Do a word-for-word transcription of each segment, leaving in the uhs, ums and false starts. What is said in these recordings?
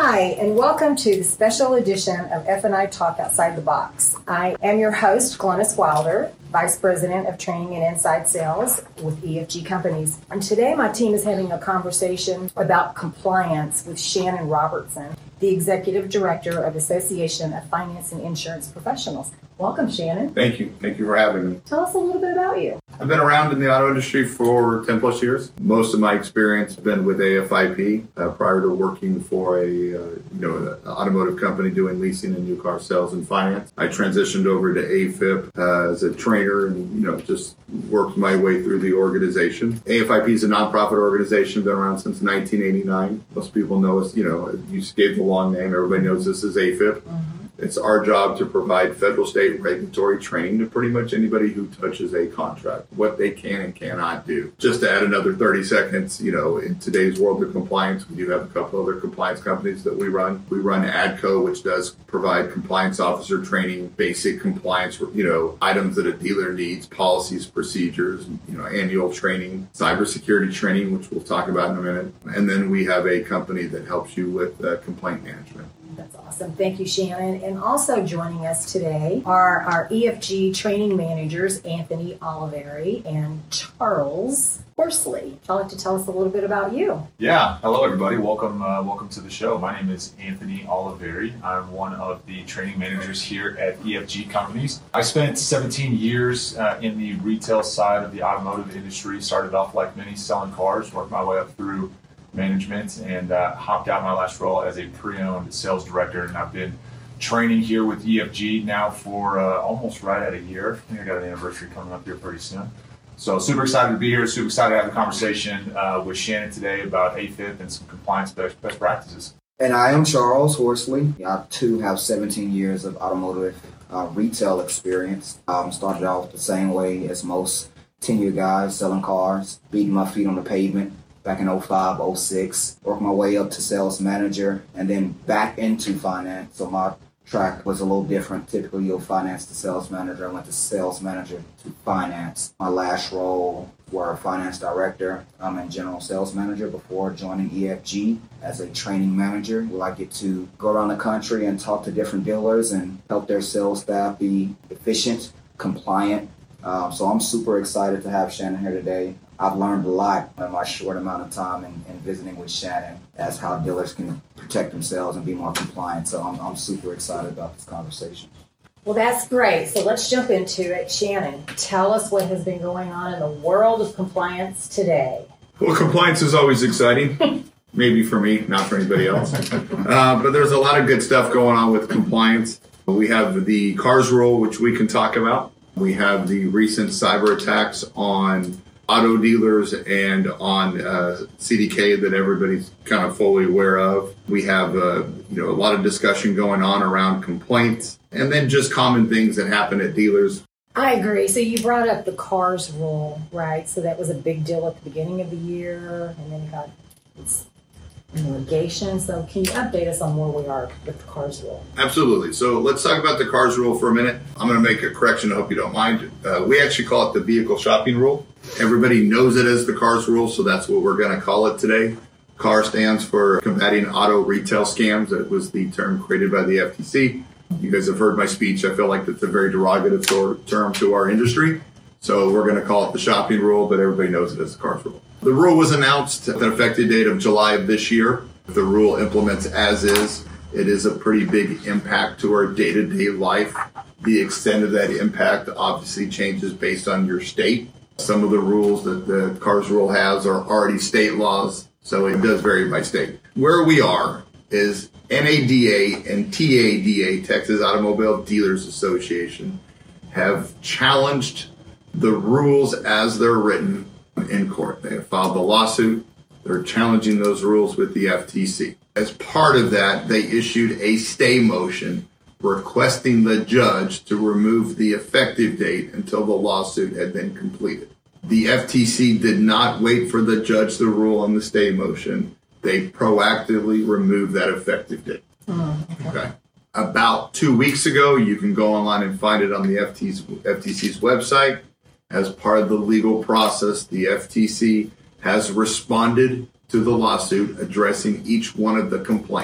Hi, and welcome to the special edition of F and I Talk Outside the Box. I am your host, Glennis Wilder, Vice President of Training and Inside Sales with E F G Companies. And today my team is having a conversation about compliance with Shannon Robertson, the Executive Director of Association of Finance and Insurance Professionals. Welcome, Shannon. Thank you. Thank you for having me. Tell us a little bit about you. I've been around in the auto industry for ten plus years. Most of my experience has been with A F I P uh, prior to working for a uh, you know an automotive company doing leasing and new car sales and finance. I transitioned over to A F I P uh, as a trainer and you know just worked my way through the organization. A F I P is a nonprofit organization, been around since nineteen eighty-nine. Most people know us, you know, you just gave the long name. Everybody knows this is A F I P. Mm-hmm. It's our job to provide federal, state, regulatory training to pretty much anybody who touches a contract, what they can and cannot do. Just to add another thirty seconds, you know, in today's world of compliance, we do have a couple other compliance companies that we run. We run ADCO, which does provide compliance officer training, basic compliance, you know, items that a dealer needs, policies, procedures, you know, annual training, cybersecurity training, which we'll talk about in a minute. And then we have a company that helps you with uh, complaint management. That's awesome. Thank you, Shannon. And also joining us today are our E F G training managers, Anthony Oliveri and Charles Horsley. Would you like to tell us a little bit about you? Yeah. Hello, everybody. Welcome uh, welcome to the show. My name is Anthony Oliveri. I'm one of the training managers here at E F G Companies. I spent seventeen years uh, in the retail side of the automotive industry. Started off like many selling cars, worked my way up through management, and uh, hopped out my last role as a pre-owned sales director. And I've been training here with E F G now for uh, almost right at a year. I think I got an anniversary coming up here pretty soon. So super excited to be here, super excited to have a conversation uh, with Shannon today about A F I P and some compliance best, best practices. And I am Charles Horsley. I too have seventeen years of automotive uh, retail experience. Um, started off the same way as most ten-year guys, selling cars, beating my feet on the pavement. Back in oh five, oh six, worked my way up to sales manager and then back into finance. So my track was a little different. Typically, you'll finance to sales manager. I went to sales manager to finance. My last role were finance director um, and general sales manager before joining E F G as a training manager. Where I get to go around the country and talk to different dealers and help their sales staff be efficient, compliant. Um, so I'm super excited to have Shannon here today. I've learned a lot in my short amount of time in, in visiting with Shannon as how dealers can protect themselves and be more compliant. So I'm, I'm super excited about this conversation. Well, that's great. So let's jump into it. Shannon, tell us what has been going on in the world of compliance today. Well, compliance is always exciting. Maybe for me, not for anybody else. Uh, but there's a lot of good stuff going on with compliance. We have the CARS rule, which we can talk about. We have the recent cyber attacks on auto dealers and on uh, C D K that everybody's kind of fully aware of. We have uh, you know a lot of discussion going on around complaints and then just common things that happen at dealers. I agree. So you brought up the CARS rule, right? So that was a big deal at the beginning of the year, and then it got its litigation. So can you update us on where we are with the CARS rule? Absolutely. So let's talk about the CARS rule for a minute. I'm going to make a correction. I hope you don't mind. Uh, we actually call it the vehicle shopping rule. Everybody knows it as the CARS rule, so that's what we're going to call it today. CAR stands for Combating Auto Retail Scams. That was the term created by the F T C. You guys have heard my speech. I feel like that's a very derogative term to our industry. So we're going to call it the shopping rule, but everybody knows it as the CARS rule. The rule was announced at an effective date of July of this year. The rule implements as is. It is a pretty big impact to our day-to-day life. The extent of that impact obviously changes based on your state. Some of the rules that the CARS rule has are already state laws, so it does vary by state. Where we are is N A D A and T A D A, Texas Automobile Dealers Association, have challenged the rules as they're written in court. They have filed the lawsuit. They're challenging those rules with the F T C. As part of that, they issued a stay motion requesting the judge to remove the effective date until the lawsuit had been completed. The F T C did not wait for the judge to rule on the stay motion. They proactively removed that effective date. Oh, okay. okay. About two weeks ago, you can go online and find it on the F T C, F T C's website. As part of the legal process, the F T C has responded to the lawsuit addressing each one of the complaints.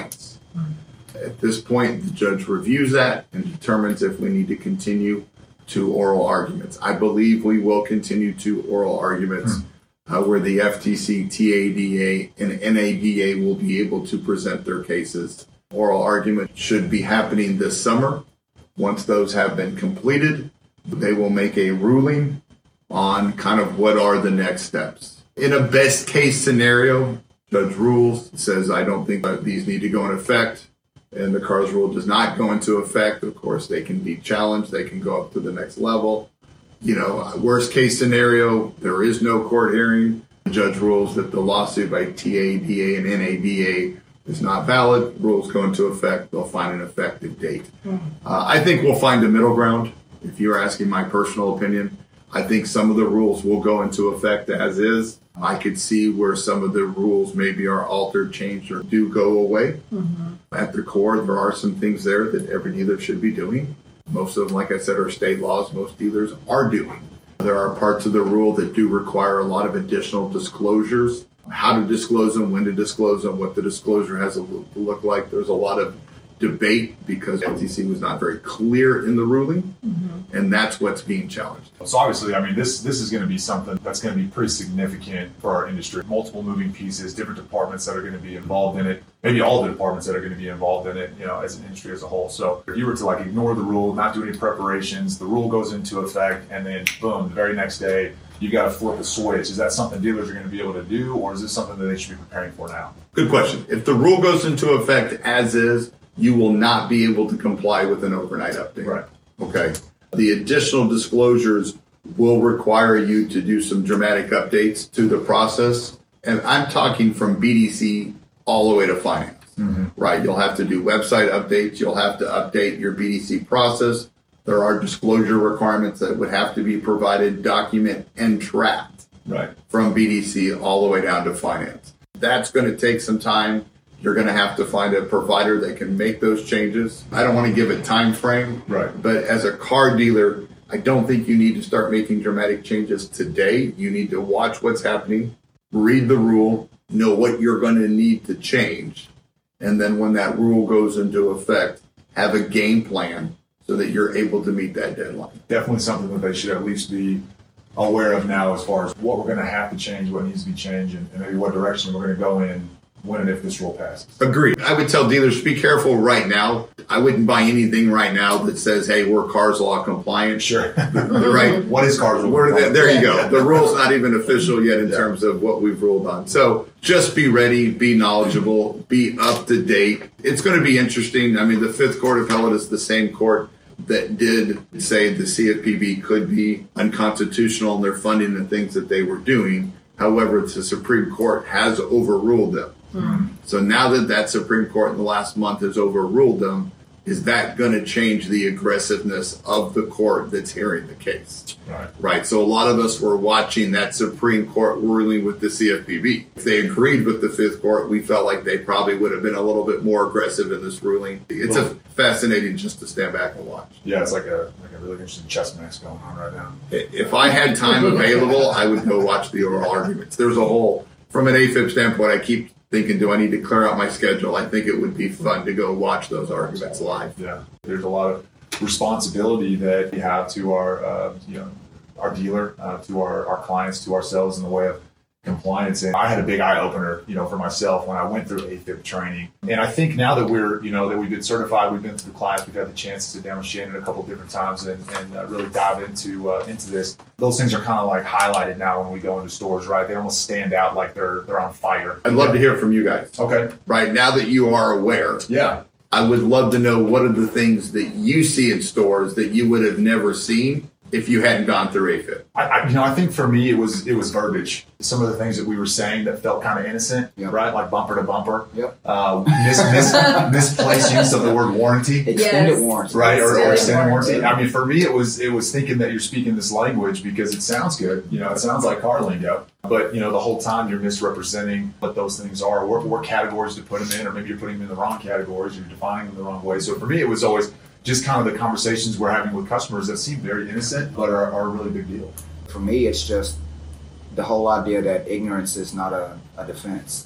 At this point, the judge reviews that and determines if we need to continue to oral arguments. I believe we will continue to oral arguments uh, where the F T C, T A D A, and N A D A will be able to present their cases. Oral argument should be happening this summer. Once those have been completed, they will make a ruling on kind of what are the next steps. In a best case scenario, judge rules, says, I don't think that these need to go in effect, and the CARS rule does not go into effect. Of course, they can be challenged. They can go up to the next level. You know, worst case scenario, there is no court hearing. The judge rules that the lawsuit by T A D A and N A D A is not valid. Rules go into effect. They'll find an effective date. Uh, I think we'll find a middle ground. If you're asking my personal opinion, I think some of the rules will go into effect as is. I could see where some of the rules maybe are altered, changed, or do go away. Mm-hmm. At the core, there are some things there that every dealer should be doing. Most of them, like I said, are state laws most dealers are doing. There are parts of the rule that do require a lot of additional disclosures, how to disclose them, when to disclose them, what the disclosure has to look like. There's a lot of debate because F T C was not very clear in the ruling, mm-hmm. and that's what's being challenged. So obviously, I mean, this this is going to be something that's going to be pretty significant for our industry. Multiple moving pieces, different departments that are going to be involved in it, maybe all the departments that are going to be involved in it, you know, as an industry as a whole. So if you were to like ignore the rule, not do any preparations, the rule goes into effect, and then boom, the very next day, you got to flip a switch. Is that something dealers are going to be able to do, or is this something that they should be preparing for now? Good question. If the rule goes into effect as is, you will not be able to comply with an overnight update. Right. Okay. The additional disclosures will require you to do some dramatic updates to the process. And I'm talking from B D C all the way to finance, mm-hmm. right? You'll have to do website updates. You'll have to update your B D C process. There are disclosure requirements that would have to be provided, document, and tracked right. from B D C all the way down to finance. That's going to take some time. You're going to have to find a provider that can make those changes. I don't want to give a time frame, right. but as a car dealer, I don't think you need to start making dramatic changes today. You need to watch what's happening, read the rule, know what you're going to need to change, and then when that rule goes into effect, have a game plan so that you're able to meet that deadline. Definitely something that they should at least be aware of now as far as what we're going to have to change, what needs to be changed, and maybe what direction we're going to go in when and if this rule passes. Agreed. I would tell dealers, be careful right now. I wouldn't buy anything right now that says, hey, we're CARS law compliant. Sure. Right. What is CARS law compliant? There you go. The rule's not even official yet in yeah. terms of what we've ruled on. So just be ready, be knowledgeable, be up to date. It's going to be interesting. I mean, the Fifth Court Appellate is the same court that did say the C F P B could be unconstitutional in their funding and things that they were doing. However, the Supreme Court has overruled them. Mm-hmm. So now that that Supreme Court in the last month has overruled them, is that going to change the aggressiveness of the court that's hearing the case? Right. Right. So a lot of us were watching that Supreme Court ruling with the C F P B. If they agreed with the Fifth Court, we felt like they probably would have been a little bit more aggressive in this ruling. It's a fascinating just to stand back and watch. Yeah, it's like a like a really interesting chess match going on right now. If I had time available, I would go watch the oral arguments. There's a whole, from an A F I P standpoint, I keep thinking, do I need to clear out my schedule? I think it would be fun to go watch those arguments live. Yeah, there's a lot of responsibility that we have to our, uh, you know, our dealer, uh, to our, our clients, to ourselves in the way of compliance. And I had a big eye opener, you know, for myself when I went through A F I P training. And I think now that we're, you know, that we've been certified, we've been through the class, we've had the chance to sit down with Shannon a couple different times and, and uh, really dive into uh, into this. Those things are kind of like highlighted now when we go into stores, right? They almost stand out like they're they're on fire. I'd love to hear from you guys. Okay. Right now that you are aware. Yeah. I would love to know what are the things that you see in stores that you would have never seen if you hadn't gone through A F I P. I, I, you know, I think for me it was it was verbiage. Some of the things that we were saying that felt kind of innocent, yep. right? Like bumper to bumper. Yep. Uh, mis, mis, misplaced use of the word warranty. Extended yes. warranty. Right, or, or extended warranty. warranty. I mean, for me, it was it was thinking that you're speaking this language because it sounds good. You know, it sounds like car lingo. But, you know, the whole time you're misrepresenting what those things are, what, what categories to put them in, or maybe you're putting them in the wrong categories, you're defining them the wrong way. So for me, it was always just kind of the conversations we're having with customers that seem very innocent, but are, are a really big deal. For me, it's just the whole idea that ignorance is not a, a defense.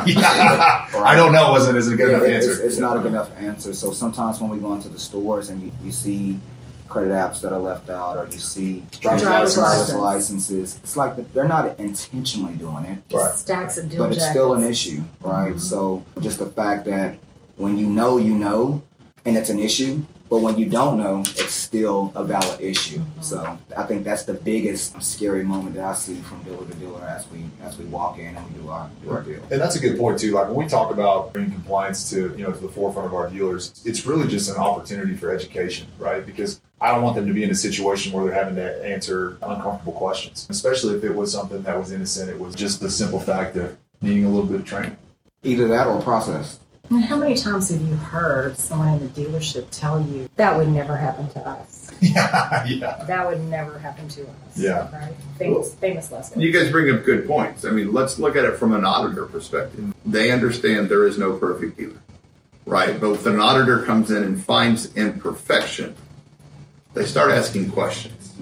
yeah. I don't know wasn't isn't a good yeah, enough it's, answer. It's not a good enough answer. So sometimes when we go into the stores and you, you see credit apps that are left out, or you see driver's Driver's license. license. licenses, it's like they're not intentionally doing it, Right. Stacks of deal but it's jackets. still an issue, right? Mhm. So just the fact that when you know, you know, and it's an issue, but when you don't know, it's still a valid issue. Mhm. So I think that's the biggest scary moment that I see from dealer to dealer as we as we walk in and we do our do our deal. And that's a good point too. Like when we talk about bringing compliance to you know to the forefront of our dealers, it's really just an opportunity for education, right? Because I don't want them to be in a situation where they're having to answer uncomfortable questions, especially if it was something that was innocent. It was just the simple fact of needing a little bit of training. Either that or process. And how many times have you heard someone in the dealership tell you that would never happen to us? yeah, yeah. That would never happen to us. Yeah. Right? Famous, famous lesson. You guys bring up good points. I mean, let's look at it from an auditor perspective. They understand there is no perfect dealer, right? But if an auditor comes in and finds imperfection, they start asking questions.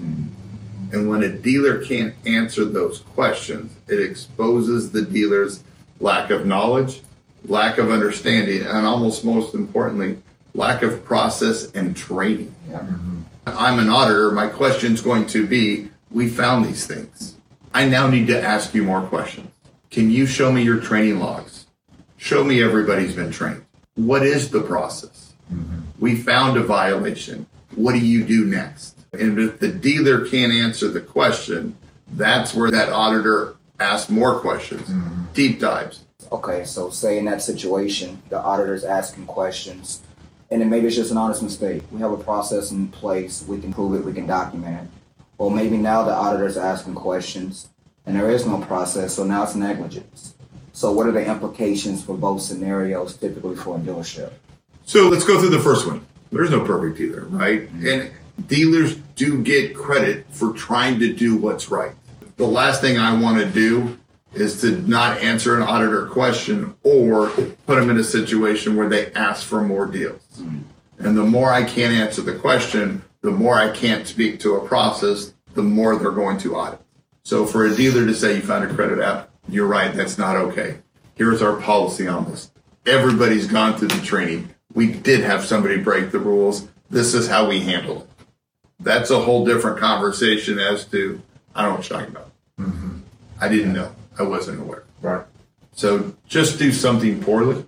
And when a dealer can't answer those questions, it exposes the dealer's lack of knowledge, lack of understanding, and almost most importantly, lack of process and training. Yeah. I'm an auditor. My question's going to be, we found these things. I now need to ask you more questions. Can you show me your training logs? Show me everybody's been trained. What is the process? Mm-hmm. We found a violation. What do you do next? And if the dealer can't answer the question, that's where that auditor asks more questions, Mm-hmm. deep dives. Okay, so say in that situation, the auditor's asking questions, and then maybe it's just an honest mistake. We have a process in place, we can prove it, we can document it. Well, maybe now the auditor's asking questions, and there is no process, so now it's negligence. So what are the implications for both scenarios typically for a dealership? So let's go through the first one. There's no perfect dealer, right? And dealers do get credit for trying to do what's right. The last thing I want to do is to not answer an auditor question or put them in a situation where they ask for more deals. And the more I can't answer the question, the more I can't speak to a process, the more they're going to audit. So for a dealer to say you found a credit app, you're right, that's not okay. Here's our policy on this. Everybody's gone through the training. We did have somebody break the rules. This is how we handle it. That's a whole different conversation as to, I don't know what you're talking about. Mm-hmm. I didn't know. I wasn't aware. Right. So just do something poorly.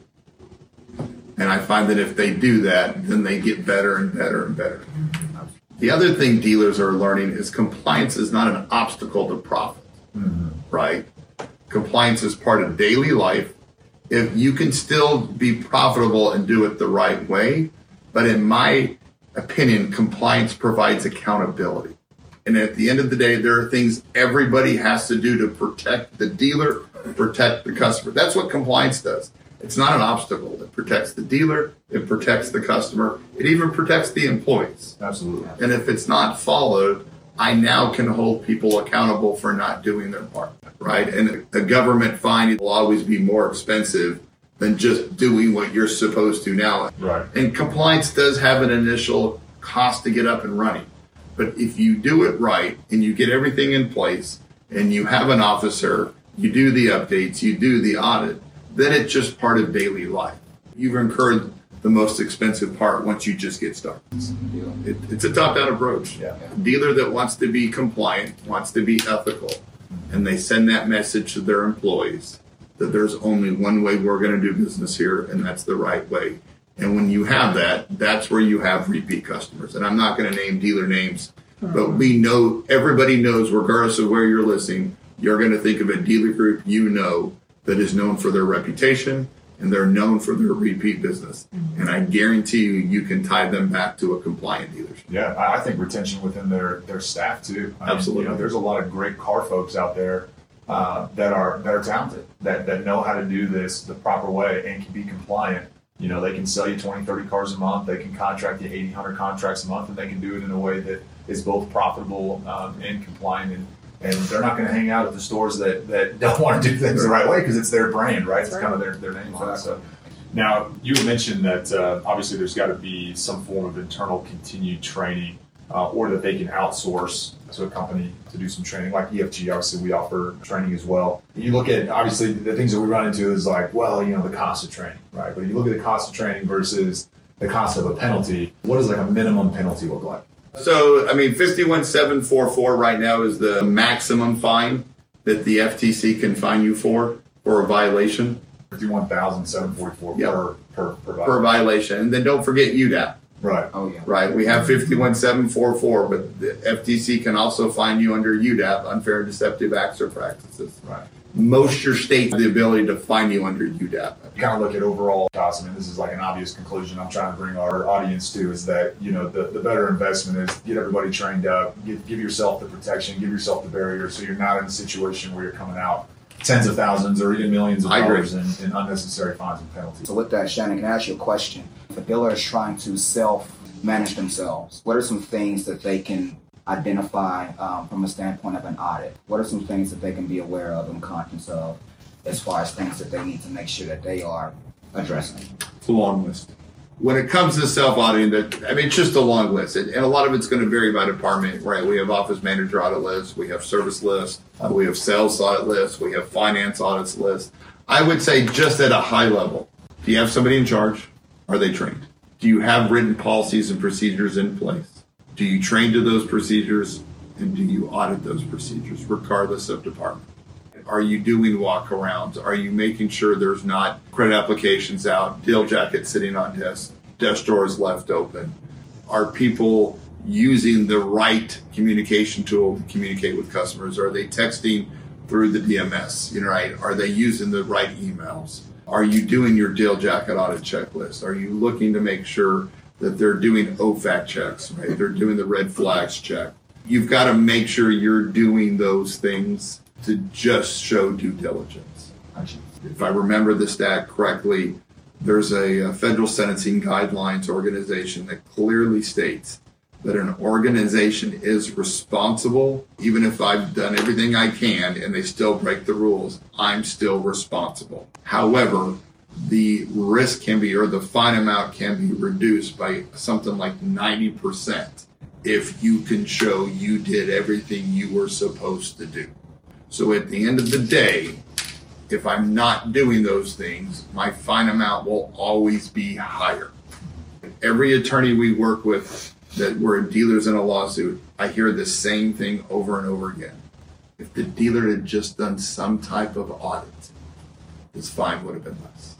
And I find that if they do that, then they get better and better and better. The other thing dealers are learning is compliance is not an obstacle to profit, Mm-hmm. right? Compliance is part of daily life. If you can still be profitable and do it the right way, but in my opinion, compliance provides accountability. And at the end of the day, there are things everybody has to do to protect the dealer, protect the customer. That's what compliance does. It's not an obstacle. It protects the dealer. It protects the customer. It even protects the employees. Absolutely. And if it's not followed, I now can hold people accountable for not doing their part, right? And a government fine will always be more expensive than just doing what you're supposed to now. Right. And compliance does have an initial cost to get up and running. But if you do it right and you get everything in place and you have an officer, you do the updates, you do the audit, then it's just part of daily life. You've incurred the most expensive part once you just get started. It, it's a top-down approach. Yeah. A dealer that wants to be compliant, wants to be ethical, and they send that message to their employees that there's only one way we're going to do business here, and that's the right way. And when you have that, that's where you have repeat customers. And I'm not going to name dealer names, but we know, everybody knows, regardless of where you're listening, you're going to think of a dealer group you know that is known for their reputation and they're known for their repeat business. And I guarantee you, you can tie them back to a compliant dealership. Yeah, I I think retention within their, their staff too. I mean, Absolutely. you know, there's a lot of great car folks out there uh, that are that are talented, that, that know how to do this the proper way and can be compliant. You know, they can sell you twenty, thirty cars a month. They can contract you eighty, one hundred contracts a month, and they can do it in a way that is both profitable um, and compliant. And, and they're not going to hang out at the stores that, that don't want to do things the right way because it's their brand, right? It's kind of their, their name on it. So, now, you had mentioned that uh, obviously there's got to be some form of internal continued training uh, or that they can outsource to a company to do some training. Like E F G, obviously we offer training as well. You look at, obviously the things that we run into is like, well, you know, the cost of training, right? But you look at the cost of training versus the cost of a penalty. What does like a minimum penalty look like? So, I mean, fifty-one seven forty-four right now is the maximum fine that the F T C can fine you for, for a violation. fifty-one thousand seven hundred forty-four Yep. per, per, per violation. Per violation. And then don't forget U D A P. Right. Oh, yeah. Right, we have fifty-one seven forty-four, but the F T C can also fine you under U D A P, unfair and deceptive acts or practices. Right. Most your states have the ability to fine you under U D A P. You kind of look at overall costs. I mean, this is like an obvious conclusion I'm trying to bring our audience to is that, you know, the, the better investment is get everybody trained up, give, give yourself the protection, give yourself the barrier so you're not in a situation where you're coming out tens of thousands or even millions of I agree. dollars in, in unnecessary fines and penalties. So with that, Shannon, can I ask you a question? If a dealer is trying to self-manage themselves, what are some things that they can identify um, from a standpoint of an audit? What are some things that they can be aware of and conscious of as far as things that they need to make sure that they are addressing? It's a long list. When it comes to self-auditing, that I mean, it's just a long list. And a lot of it's going to vary by department, right? We have office manager audit lists. We have service lists. Uh, we have sales audit lists. We have finance audits lists. I would say just at a high level, do you have somebody in charge? Are they trained? Do you have written policies and procedures in place? Do you train to those procedures? And do you audit those procedures, regardless of department? Are you doing walkarounds? Are you making sure there's not credit applications out, deal jackets sitting on desk, desk drawers left open? Are people using the right communication tool to communicate with customers? Are they texting through the D M S? You know, right? Are they using the right emails? Are you doing your deal jacket audit checklist? Are you looking to make sure that they're doing O F A C checks, right? They're doing the red flags check. You've got to make sure you're doing those things to just show due diligence. If I remember the stat correctly, there's a, a federal sentencing guidelines organization that clearly states that an organization is responsible, even if I've done everything I can and they still break the rules, I'm still responsible. However, the risk can be, or the fine amount can be reduced by something like ninety percent if you can show you did everything you were supposed to do. So at the end of the day, if I'm not doing those things, my fine amount will always be higher. Every attorney we work with that were dealers in a lawsuit, I hear the same thing over and over again. If the dealer had just done some type of audit, his fine would have been less.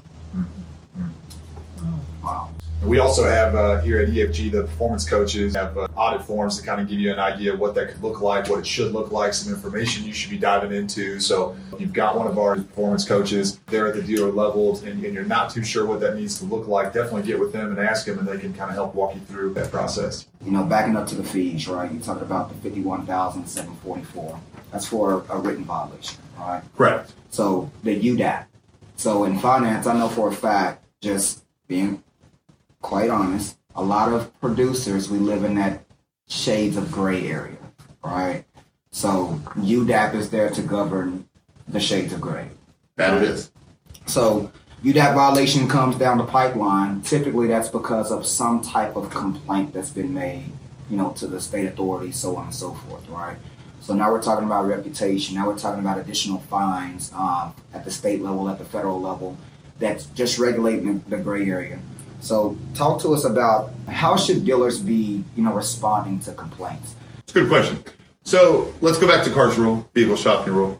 Wow. We also have uh, here at E F G, the performance coaches have uh, audit forms to kind of give you an idea of what that could look like, what it should look like, some information you should be diving into. So you've got one of our performance coaches there at the dealer level and, and you're not too sure what that needs to look like, definitely get with them and ask them and they can kind of help walk you through that process. You know, backing up to the fees, right? You talked about the fifty-one thousand seven hundred forty-four. That's for a written violation, right? Correct. So the U D A P. So in finance, I know for a fact, just being quite honest, a lot of producers, we live in that shades of gray area, right? So U D A P is there to govern the shades of gray. That it is. So U D A P violation comes down the pipeline. Typically, that's because of some type of complaint that's been made, you know, to the state authorities, so on and so forth, right? So now we're talking about reputation. Now we're talking about additional fines um, at the state level, at the federal level, that's just regulating the, the gray area. So talk to us about how should dealers be, you know, responding to complaints? It's a good question. So let's go back to CARS rule, vehicle shopping rule.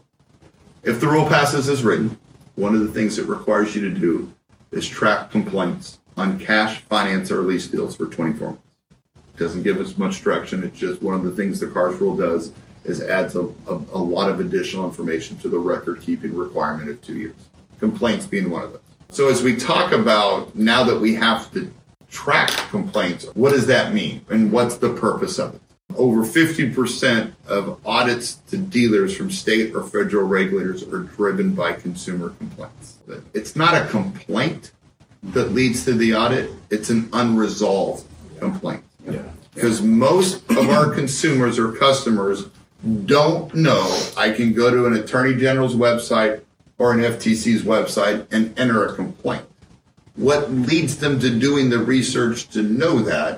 If the rule passes as written, one of the things it requires you to do is track complaints on cash, finance, or lease deals for twenty-four months. It doesn't give us much direction. It's just one of the things the CARS rule does is adds a, a, a lot of additional information to the record-keeping requirement of two years. Complaints being one of them. So as we talk about now that we have to track complaints, what does that mean? And what's the purpose of it? Over fifty percent of audits to dealers from state or federal regulators are driven by consumer complaints. It's not a complaint that leads to the audit. It's an unresolved complaint. Yeah. Because most of our consumers or customers don't know I can go to an attorney general's website or an F T C's website and enter a complaint. What leads them to doing the research to know that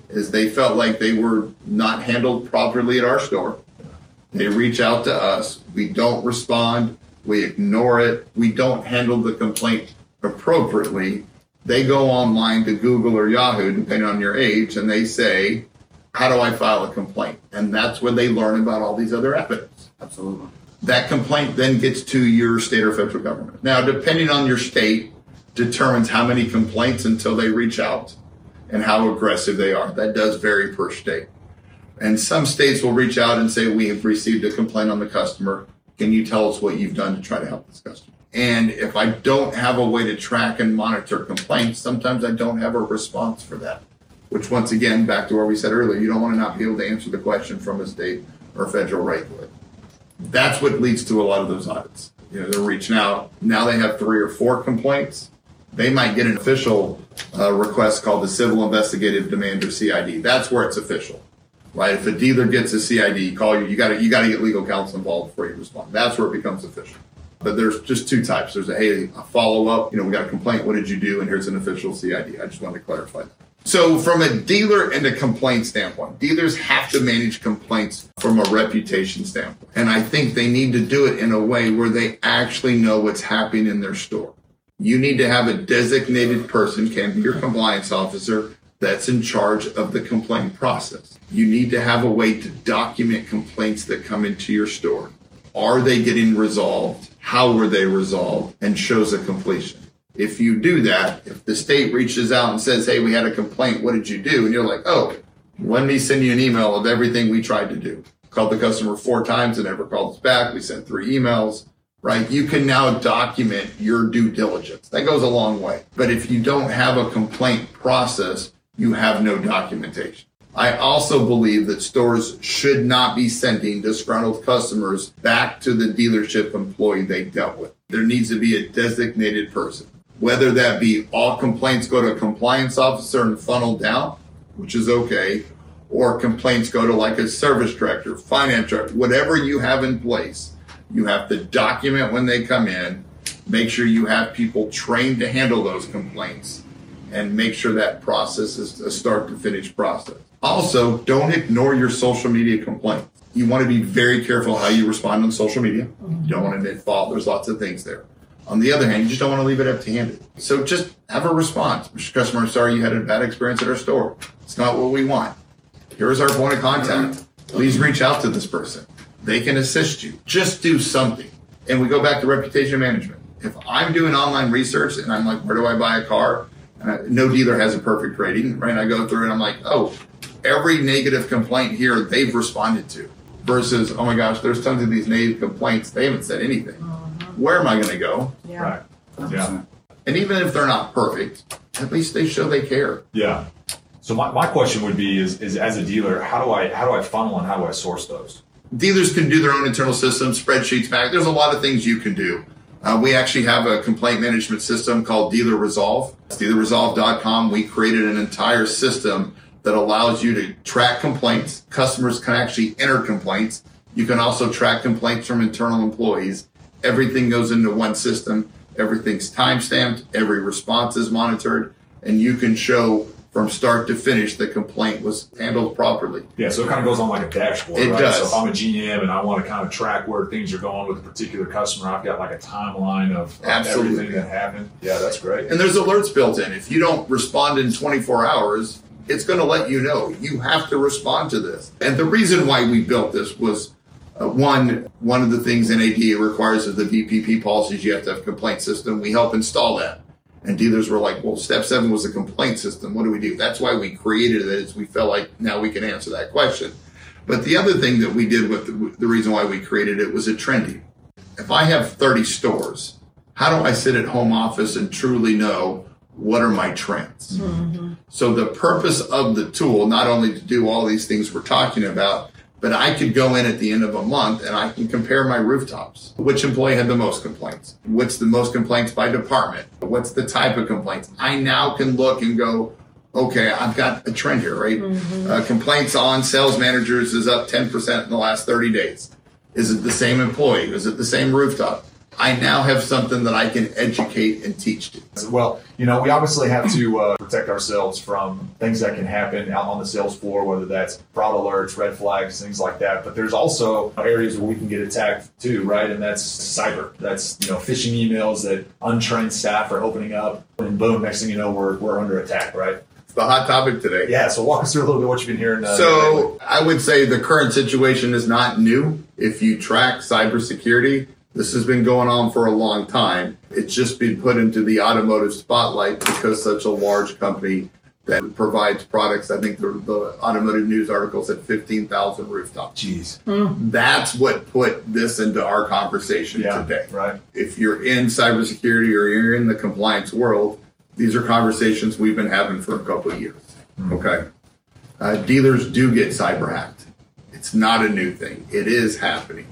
is they felt like they were not handled properly at our store. They reach out to us. We don't respond. We ignore it. We don't handle the complaint appropriately. They go online to Google or Yahoo, depending on your age, and they say, how do I file a complaint? And that's when they learn about all these other evidence. Absolutely. That complaint then gets to your state or federal government. Now, depending on your state, determines how many complaints until they reach out and how aggressive they are. That does vary per state. And some states will reach out and say, we have received a complaint on the customer. Can you tell us what you've done to try to help this customer? And if I don't have a way to track and monitor complaints, sometimes I don't have a response for that. Which, once again, back to where we said earlier, you don't want to not be able to answer the question from a state or federal regulator. That's what leads to a lot of those audits. You know, they're reaching out. Now they have three or four complaints. They might get an official uh, request called the Civil Investigative Demand, or C I D. That's where it's official, right? If a dealer gets a C I D, call you. You got to you got to get legal counsel involved before you respond. That's where it becomes official. But there's just two types. There's a hey, a follow up. You know, we got a complaint. What did you do? And here's an official C I D. I just wanted to clarify that. So from a dealer and a complaint standpoint, dealers have to manage complaints from a reputation standpoint. And I think they need to do it in a way where they actually know what's happening in their store. You need to have a designated person, can be your compliance officer, that's in charge of the complaint process. You need to have a way to document complaints that come into your store. Are they getting resolved? How were they resolved? And shows a completion. If you do that, if the state reaches out and says, hey, we had a complaint, what did you do? And you're like, oh, let me send you an email of everything we tried to do. Called the customer four times and never called us back. We sent three emails, right? You can now document your due diligence. That goes a long way. But if you don't have a complaint process, you have no documentation. I also believe that stores should not be sending disgruntled customers back to the dealership employee they dealt with. There needs to be a designated person. Whether that be all complaints go to a compliance officer and funnel down, which is okay, or complaints go to like a service director, finance director, whatever you have in place, you have to document when they come in, make sure you have people trained to handle those complaints, and make sure that process is a start to finish process. Also, don't ignore your social media complaints. You want to be very careful how you respond on social media. You don't want to admit fault. There's lots of things there. On the other hand, you just don't want to leave it empty-handed. So just have a response. Mister Customer, sorry you had a bad experience at our store. It's not what we want. Here's our point of contact. Please reach out to this person. They can assist you. Just do something. And we go back to reputation management. If I'm doing online research and I'm like, where do I buy a car? Uh, no dealer has a perfect rating, right? And I go through and I'm like, oh, every negative complaint here they've responded to. Versus, oh my gosh, there's tons of these negative complaints. They haven't said anything. Mm-hmm. Where am I going to go? Yeah. Right. Yeah. And even if they're not perfect, at least they show they care. Yeah. So my, my question would be is, is as a dealer, how do I how do I funnel and how do I source those? Dealers can do their own internal systems, spreadsheets back. There's a lot of things you can do. Uh, we actually have a complaint management system called Dealer Resolve. It's dealer resolve dot com. We created an entire system that allows you to track complaints. Customers can actually enter complaints. You can also track complaints from internal employees. Everything goes into one system. Everything's timestamped. Every response is monitored. And you can show from start to finish the complaint was handled properly. Yeah, so it kind of goes on like a dashboard, it right? Does. So if I'm a G M and I want to kind of track where things are going with a particular customer, I've got like a timeline of, of everything that happened. Yeah, that's great. And there's alerts built in. If you don't respond in twenty-four hours, it's going to let you know. You have to respond to this. And the reason why we built this was, uh, one, one of the things N A D A requires of the V P P policies, you have to have a complaint system. We help install that. And dealers were like, well, step seven was a complaint system. What do we do? That's why we created it, is we felt like now we can answer that question. But the other thing that we did with the, the reason why we created it was a trendy. If I have thirty stores, how do I sit at home office and truly know what are my trends? Mm-hmm. So the purpose of the tool, not only to do all these things we're talking about, but I could go in at the end of a month and I can compare my rooftops. Which employee had the most complaints? What's the most complaints by department? What's the type of complaints? I now can look and go, okay, I've got a trend here, right? Mm-hmm. Uh, complaints on sales managers is up ten percent in the last thirty days. Is it the same employee? Is it the same rooftop? I now have something that I can educate and teach to. Well, you know, we obviously have to uh, protect ourselves from things that can happen out on the sales floor, whether that's fraud alerts, red flags, things like that. But there's also areas where we can get attacked too, right? And that's cyber. That's, you know, phishing emails that untrained staff are opening up, and boom, next thing you know, we're we're under attack, right? It's the hot topic today. Yeah, so walk us through a little bit what you've been hearing. Uh, so I would say the current situation is not new. If you track cybersecurity, this has been going on for a long time. It's just been put into the automotive spotlight because such a large company that provides products. I think the, the automotive news article said fifteen thousand rooftops. Jeez. Mm. That's what put this into our conversation Yeah, today. right. If you're in cybersecurity or you're in the compliance world, these are conversations we've been having for a couple of years. Mm. Okay. Uh, dealers do get cyber hacked. It's not a new thing. It is happening.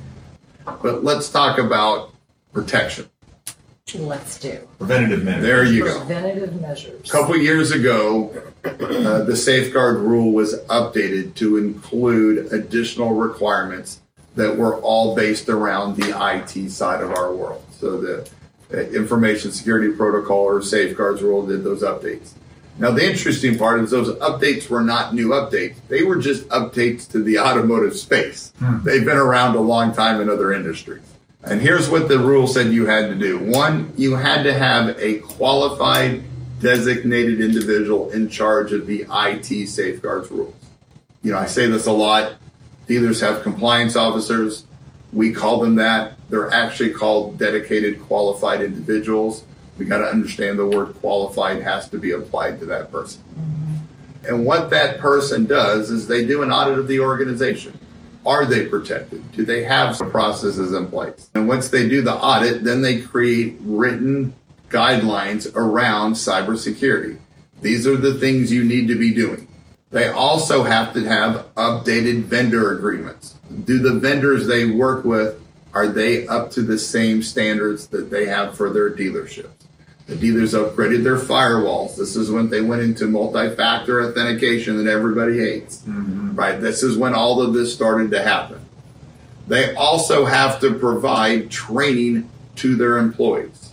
But let's talk about protection. Let's do. Preventative measures. There you go. Preventative measures. A couple years ago, uh, the safeguard rule was updated to include additional requirements that were all based around the I T side of our world. So the uh, information security protocol or safeguards rule did those updates. Now, the interesting part is those updates were not new updates. They were just updates to the automotive space. Hmm. They've been around a long time in other industries. And here's what the rule said you had to do. One, you had to have a qualified, designated individual in charge of the I T safeguards rules. You know, I say this a lot. Dealers have compliance officers. We call them that. They're actually called dedicated, qualified individuals. We got to understand the word qualified has to be applied to that person. Mm-hmm. And what that person does is they do an audit of the organization. Are they protected? Do they have some processes in place? And once they do the audit, then they create written guidelines around cybersecurity. These are the things you need to be doing. They also have to have updated vendor agreements. Do the vendors they work with, are they up to the same standards that they have for their dealerships? The dealers upgraded their firewalls. This is when they went into multi-factor authentication that everybody hates, mm-hmm. right? This is when all of this started to happen. They also have to provide training to their employees,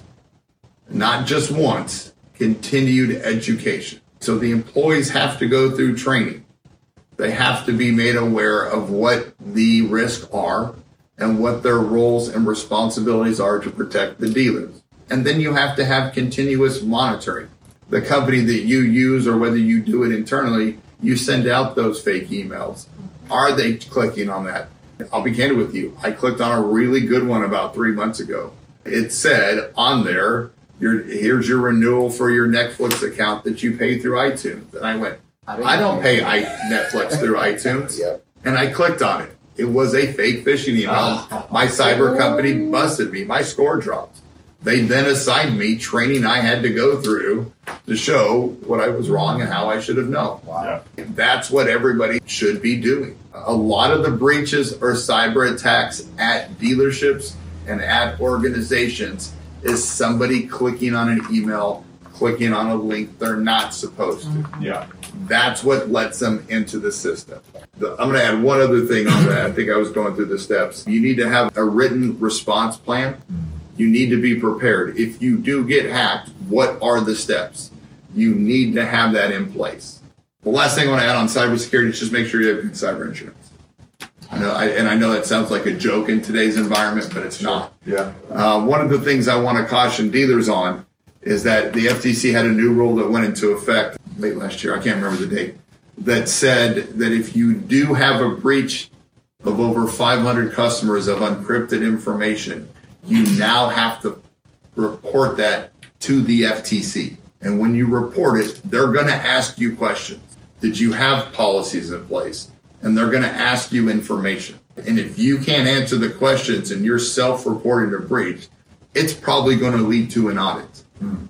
not just once, continued education. So the employees have to go through training. They have to be made aware of what the risks are and what their roles and responsibilities are to protect the dealers. And then you have to have continuous monitoring. The company that you use or whether you do it internally, you send out those fake emails. Are they clicking on that? I'll be candid with you. I clicked on a really good one about three months ago. It said on there, your, here's your renewal for your Netflix account that you pay through iTunes. And I went, I, I don't pay I, Netflix through iTunes. Yep. And I clicked on it. It was a fake phishing email. My cyber company busted me. My score dropped. They then assigned me training I had to go through to show what I was wrong and how I should have known. Wow. That's what everybody should be doing. A lot of the breaches or cyber attacks at dealerships and at organizations is somebody clicking on an email, clicking on a link they're not supposed to. Yeah. That's what lets them into the system. The, I'm going to add one other thing on that. I think I was going through the steps. You need to have a written response plan. You need to be prepared. If you do get hacked, what are the steps? You need to have that in place. The last thing I want to add on cybersecurity is just make sure you have good cyber insurance. I know, I, and I know that sounds like a joke in today's environment, but it's not. Yeah. Uh, one of the things I want to caution dealers on is that the F T C had a new rule that went into effect late last year. I can't remember the date. That said that if you do have a breach of over five hundred customers of encrypted information, you now have to report that to the F T C. And when you report it, they're going to ask you questions. Did you have policies in place? And they're going to ask you information. And if you can't answer the questions and you're self-reporting a breach, it's probably going to lead to an audit. Mm.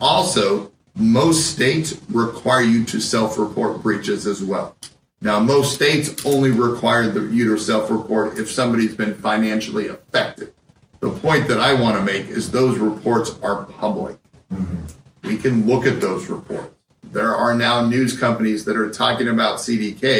Also, most states require you to self-report breaches as well. Now, most states only require the, you to self-report if somebody's been financially affected. The point that I want to make is those reports are public. Mm-hmm. We can look at those reports. There are now news companies that are talking about C D K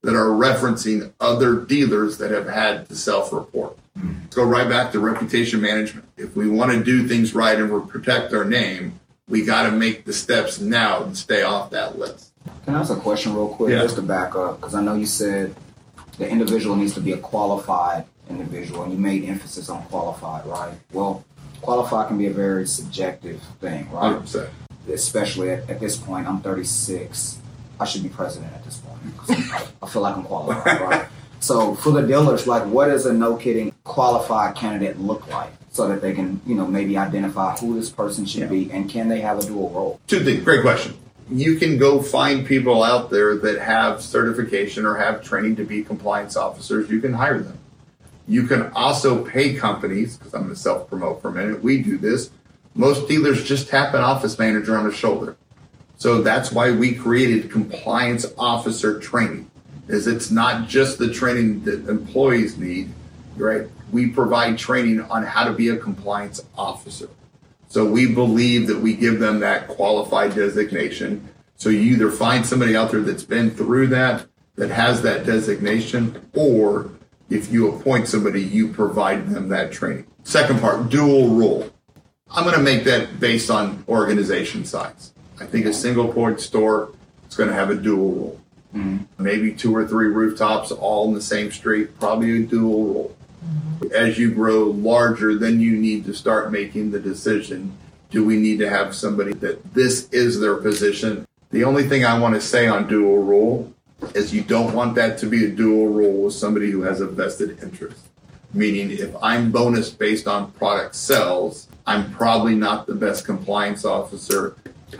that are referencing other dealers that have had to self-report. Mm-hmm. Let's go right back to reputation management. If we want to do things right and we protect our name, we got to make the steps now to stay off that list. Can I ask a question real quick, yeah. just to back up? Because I know you said the individual needs to be a qualified individual, and you made emphasis on qualified, right? Well, qualified can be a very subjective thing, right? one hundred percent. Especially at, at this point, I'm thirty-six. I should be president at this point. I, I feel like I'm qualified, right? So for the dealers, like, what does a no-kidding qualified candidate look like so that they can, you know, maybe identify who this person should yeah. be, and can they have a dual role? Two things. Great question. You can go find people out there that have certification or have training to be compliance officers. You can hire them. You can also pay companies, because I'm going to self-promote for a minute. We do this. Most dealers just tap an office manager on the shoulder. So that's why we created compliance officer training, is it's not just the training that employees need, right? We provide training on how to be a compliance officer. So we believe that we give them that qualified designation. So you either find somebody out there that's been through that, that has that designation, or if you appoint somebody, you provide them that training. Second part, dual role. I'm going to make that based on organization size. I think a single point store is going to have a dual role. Mm-hmm. Maybe two or three rooftops all in the same street, probably a dual role. Mm-hmm. As you grow larger, then you need to start making the decision, do we need to have somebody that this is their position? The only thing I want to say on dual role is you don't want that to be a dual role with somebody who has a vested interest. Meaning if I'm bonus based on product sales, I'm probably not the best compliance officer.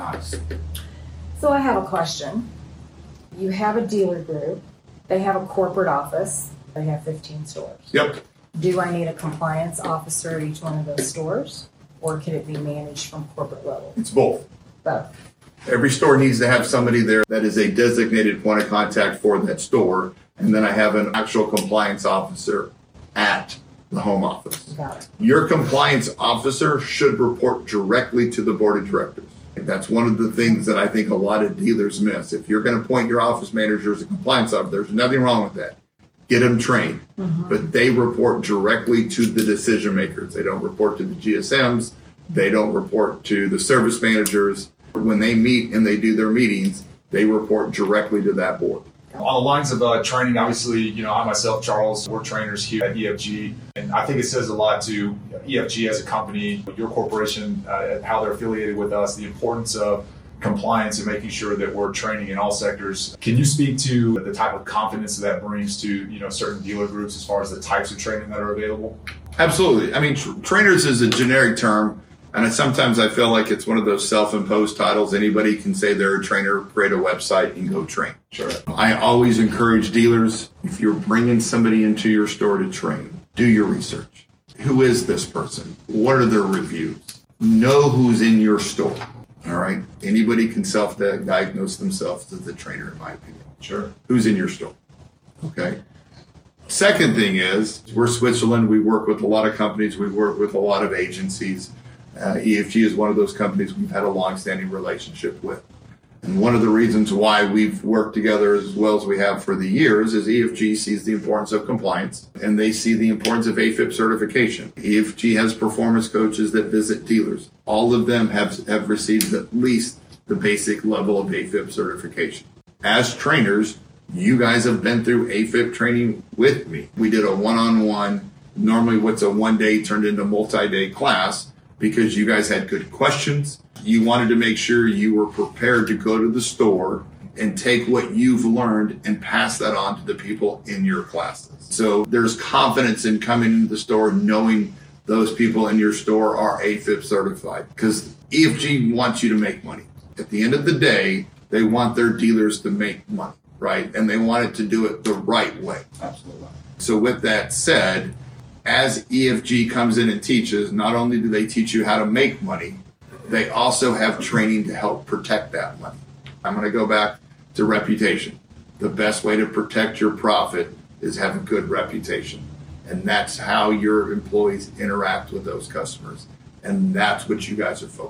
So I have a question. You have a dealer group. They have a corporate office. They have fifteen stores. Yep. Do I need a compliance officer at each one of those stores? Or can it be managed from corporate level? It's both. Both. Every store needs to have somebody there that is a designated point of contact for that store. And then I have an actual compliance officer at the home office. Got it. Your compliance officer should report directly to the board of directors. That's one of the things that I think a lot of dealers miss. If you're going to appoint your office manager as a compliance officer, there's nothing wrong with that. Get them trained. Mm-hmm. But they report directly to the decision makers. They don't report to the G S Ms. They don't report to the service managers. When they meet and they do their meetings, they report directly to that board. On the lines of uh, training, obviously, you know, I myself, Charles, we're trainers here at E F G, and I think it says a lot to E F G as a company, your corporation, uh, how they're affiliated with us, the importance of compliance and making sure that we're training in all sectors. Can you speak to the type of confidence that brings to, you know, certain dealer groups as far as the types of training that are available? Absolutely. I mean, tr- trainers is a generic term. And sometimes I feel like it's one of those self-imposed titles. Anybody can say they're a trainer, create a website, and go train. Sure. I always encourage dealers, if you're bringing somebody into your store to train, do your research. Who is this person? What are their reviews? Know who's in your store. All right? Anybody can self-diagnose themselves as a trainer, in my opinion. Sure. Who's in your store? Okay? Second thing is, we're Switzerland. We work with a lot of companies. We work with a lot of agencies. Uh, E F G is one of those companies we've had a long-standing relationship with. And one of the reasons why we've worked together as well as we have for the years is E F G sees the importance of compliance, and they see the importance of A F I P certification. E F G has performance coaches that visit dealers. All of them have, have received at least the basic level of A F I P certification. As trainers, you guys have been through A F I P training with me. We did a one-on-one, normally what's a one-day turned into multi-day class, because you guys had good questions. You wanted to make sure you were prepared to go to the store and take what you've learned and pass that on to the people in your classes. So there's confidence in coming into the store knowing those people in your store are A F I P certified, because E F G wants you to make money. At the end of the day, they want their dealers to make money, right? And they want it to do it the right way. Absolutely. So with that said, as E F G comes in and teaches, not only do they teach you how to make money, they also have training to help protect that money. I'm going to go back to reputation. The best way to protect your profit is have a good reputation. And that's how your employees interact with those customers. And that's what you guys are focused on.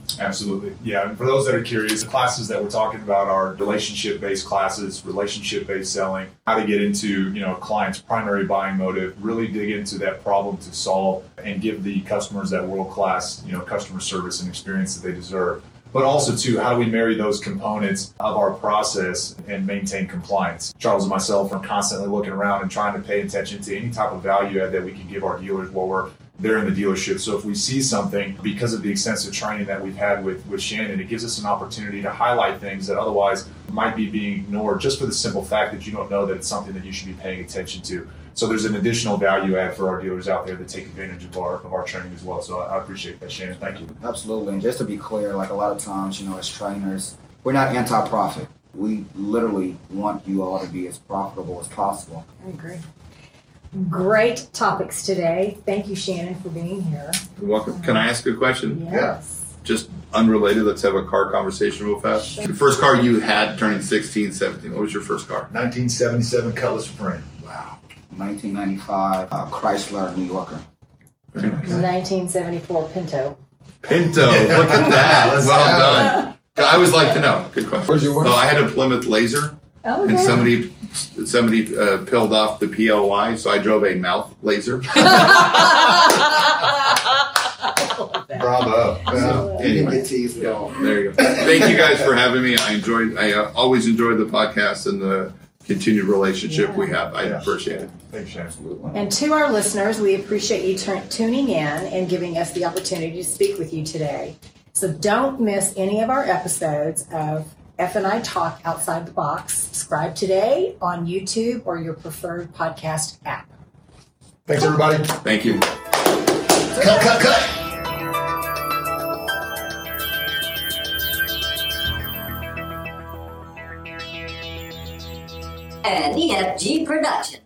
Absolutely. Yeah. And for those that are curious, the classes that we're talking about are relationship-based classes, relationship-based selling, how to get into, you know, a client's primary buying motive, really dig into that problem to solve and give the customers that world-class, you know, customer service and experience that they deserve. But also, too, how do we marry those components of our process and maintain compliance? Charles and myself are constantly looking around and trying to pay attention to any type of value add that we can give our dealers while we're there in the dealership. So if we see something, because of the extensive training that we've had with, with Shannon, it gives us an opportunity to highlight things that otherwise might be being ignored just for the simple fact that you don't know that it's something that you should be paying attention to. So there's an additional value add for our dealers out there that take advantage of our of our training as well. So I, I appreciate that, Shannon. Thank you. Absolutely. And just to be clear, like a lot of times, you know, as trainers, we're not anti-profit. We literally want you all to be as profitable as possible. I agree. Great topics today. Thank you, Shannon, for being here. You're welcome. Can I ask a question? Yes. Just unrelated. Let's have a car conversation real fast. Sure. The first car you had turning sixteen, seventeen. What was your first car? nineteen seventy-seven Cutlass Supreme. Wow. nineteen ninety-five uh, Chrysler New Yorker. nineteen seventy-four Pinto. Pinto. Look at that. Well done. I always like to know. Good question. Where's your work? So I had a Plymouth Laser, Oh, and okay. somebody somebody uh, pilled off the P L Y, so I drove a mouth laser. Bravo. So, You didn't anyway, get teased at all. there you go. Thank you guys for having me. I enjoyed. I uh, always enjoyed the podcast and the continued relationship Yeah. we have. I Yeah. appreciate it. Thanks, Shannon. Absolutely. And to our listeners, we appreciate you t- tuning in and giving us the opportunity to speak with you today. So don't miss any of our episodes of F and I Talk Outside the Box. Subscribe today on YouTube or your preferred podcast app. Thanks, everybody. Thank you. Cut, cut, cut. An E F G production.